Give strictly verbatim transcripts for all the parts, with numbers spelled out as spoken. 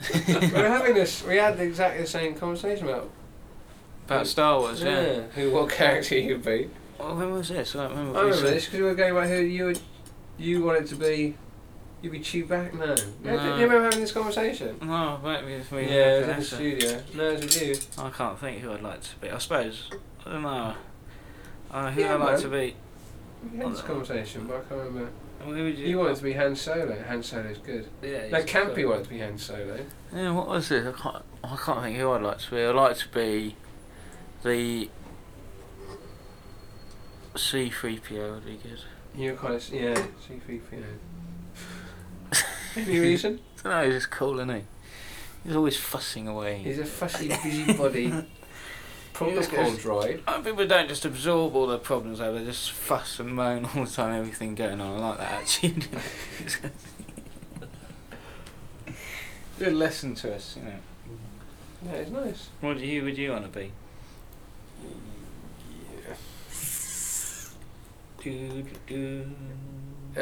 We were having this. We had exactly the same conversation about About Star Wars, yeah. yeah. Who, what character you'd be? Well, when was this? I don't remember. I what we remember said. this because we were going about who you would, you wanted to be. You'd be Chewbacca. No. Yeah, No. you remember having this conversation? No, maybe it's me. Yeah, it was in the Vanessa. studio. No, it was with you. I can't think who I'd like to be. I suppose. I don't know. Uh, who Yeah, I'd like man. to be. We had this conversation, but I can't remember. Who would you? You wanted to be Han Solo. Han Solo's good. Yeah. No, he's Campy cool. wanted to be Han Solo. Yeah, what was it? I can't. I can't think who I'd like to be. I'd like to be the C three P O would be good. You were quite a, yeah, C three P O. Any reason? I don't know, he's just cool, isn't he? He's always fussing away. He's a fussy, busybody protocol droid. Uh, People don't just absorb all the problems, though. They just fuss and moan all the time, everything going on. I like that, actually. Good lesson to us, you know. Yeah, it's nice. What do you, would you want to be? Do, do, do.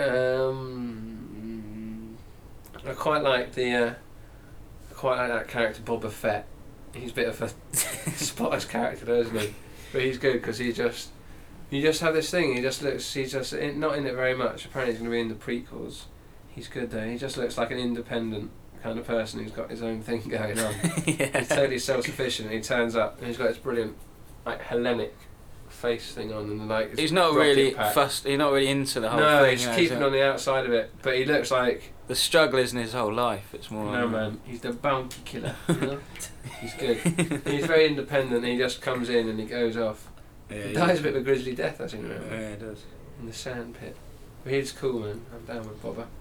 Um, I quite like the. Uh, I quite like that character Boba Fett. He's a bit of a spotless character, though, isn't he? But he's good because he just. You just have this thing. He just looks. He's just in, not in it very much. Apparently, he's going to be in the prequels. He's good though. He just looks like an independent kind of person who's got his own thing going on. Yeah. He's totally self-sufficient. He turns up and he's got this brilliant, like Hellenic face thing on, and like his He's not rocket really pack. fussed. He's not really into the whole No, thing. he's you know, keeping so on the outside of it, but he looks like the struggle isn't his whole life. It's more. no man. He's the bounty killer. You know? He's good. He's very independent. And he just comes in and he goes off. Yeah, he he dies is. a bit of a grisly death, I think. Yeah, it does. In the sand pit. But he's cool, man. I'm down with Bobber.